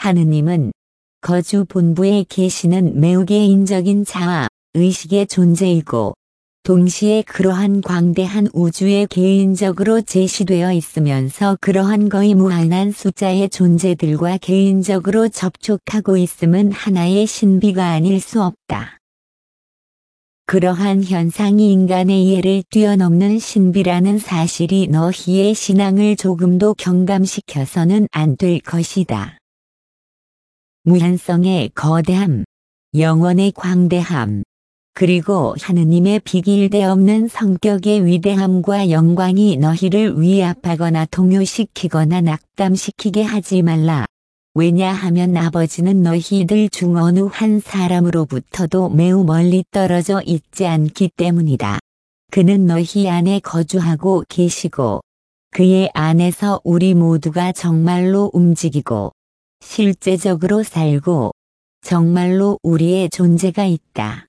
하느님은 거주 본부에 계시는 매우 개인적인 자아, 의식의 존재이고 동시에 그러한 광대한 우주에 개인적으로 제시되어 있으면서 그러한 거의 무한한 숫자의 존재들과 개인적으로 접촉하고 있음은 하나의 신비가 아닐 수 없다. 그러한 현상이 인간의 이해를 뛰어넘는 신비라는 사실이 너희의 신앙을 조금도 경감시켜서는 안 될 것이다. 무한성의 거대함, 영원의 광대함, 그리고 하느님의 비길대 없는 성격의 위대함과 영광이 너희를 위압하거나 동요시키거나 낙담시키게 하지 말라. 왜냐하면 아버지는 너희들 중 어느 한 사람으로부터도 매우 멀리 떨어져 있지 않기 때문이다. 그는 너희 안에 거주하고 계시고 그의 안에서 우리 모두가 정말로 움직이고 실제적으로 살고 정말로 우리의 존재가 있다.